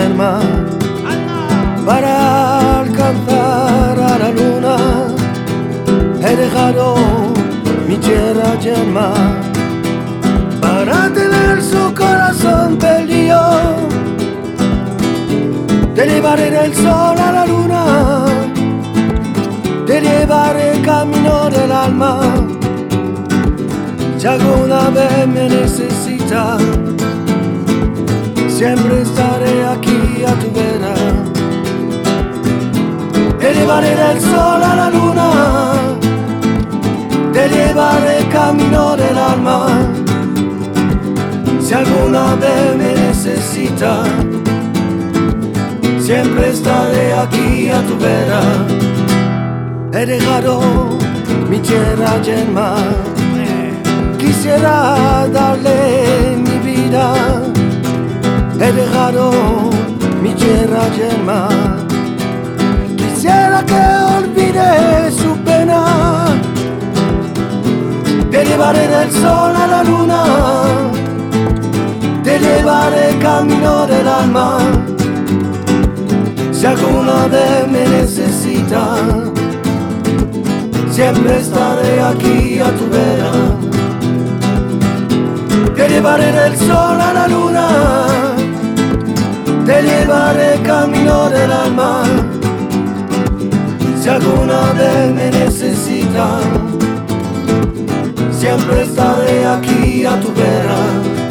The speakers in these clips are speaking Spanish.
yerma para alcanzar a la luna. He dejado mi tierra yerma para tener su corazón perdido. Te llevaré del sol a la luna, te llevaré camino del alma. Si alguna vez me necesitas, siempre estaré aquí a tu vera. Te llevaré del sol a la luna, te llevaré camino del alma. Si alguna vez me necesitas, siempre estaré aquí a tu vera. He dejado mi tierra yerma, quisiera darle mi vida. He dejado mi tierra yerma, quisiera que olvide su pena. Te llevaré del sol a la luna, te llevaré camino del alma. Si alguna vez me necesitas, siempre estaré aquí a tu vera. Te llevaré del sol a la luna, te llevaré camino del alma. Si alguna vez me necesitas, siempre estaré aquí a tu vera.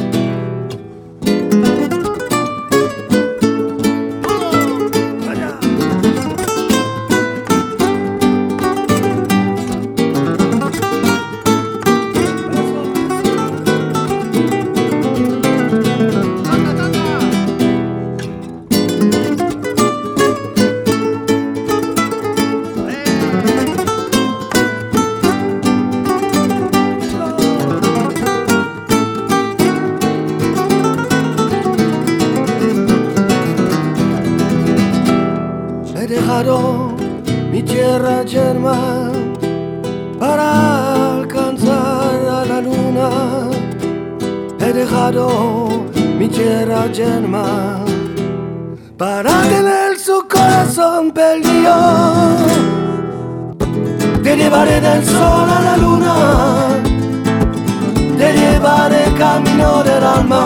He dejado mi tierra yerma para alcanzar a la luna. He dejado mi tierra yerma para tener su corazón perdido. Te llevaré del sol a la luna, te llevaré camino del alma.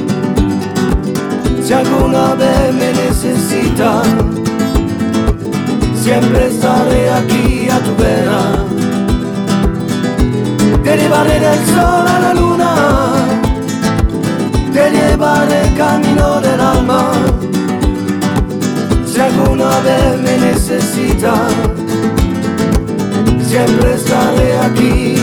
Si alguna vez me necesitas, siempre estaré aquí a tu vera. Te llevaré del sol a la luna, te llevaré camino del alma. Si alguna vez me necesitas, siempre estaré aquí